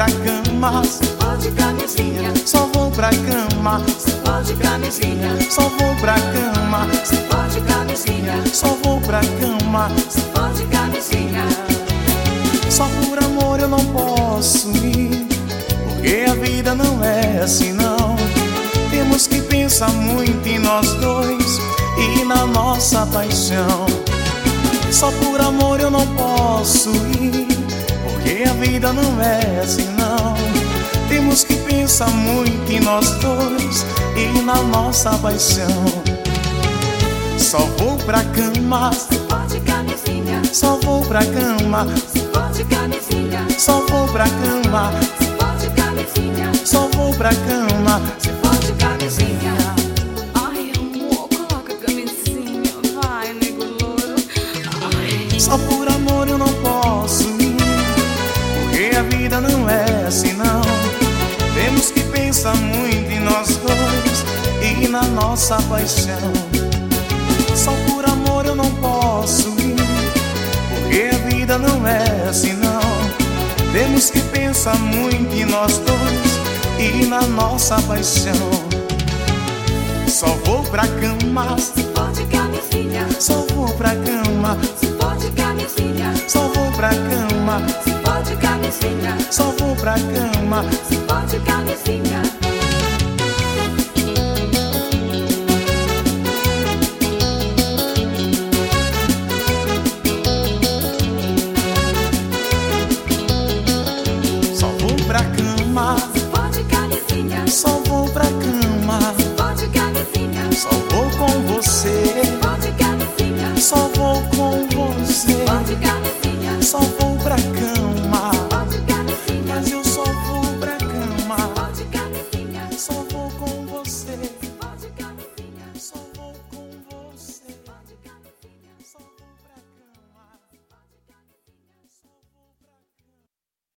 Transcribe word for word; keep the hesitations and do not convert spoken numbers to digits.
pra cama, se for de camisinha. só vou pra cama, se for de camisinha. só vou pra cama, se for de camisinha. só vou pra cama, se for de camisinha. só por amor eu não posso ir, porque a vida não é assim não. Temos que pensar muito em nós dois e na nossa paixão. Só por amor eu não posso ir, porque a vida não é assim não. Temos que pensar muito em nós dois e na nossa paixão. Só vou pra cama, se for de camisinha. só vou pra cama, se for de camisinha. só vou pra cama, se for de camisinha. só vou pra cama, se for de camisinha. Ai, amor, coloca a camisinha, vai, nego louro. Ai. só por amor eu não posso ir, porque a vida não é assim não. Temos que pensar muito em nós dois e na nossa paixão. Só por amor eu não posso ir, porque a vida não é assim não. Temos que pensar muito em nós dois e na nossa paixão. Só vou pra cama, se for de camisinha. só vou pra cama, se for de camisinha. só vou pra cama, se for de camisinha. só vou pra cama, se for de camisinha. só vou pra cama, se for de camisinha. só vou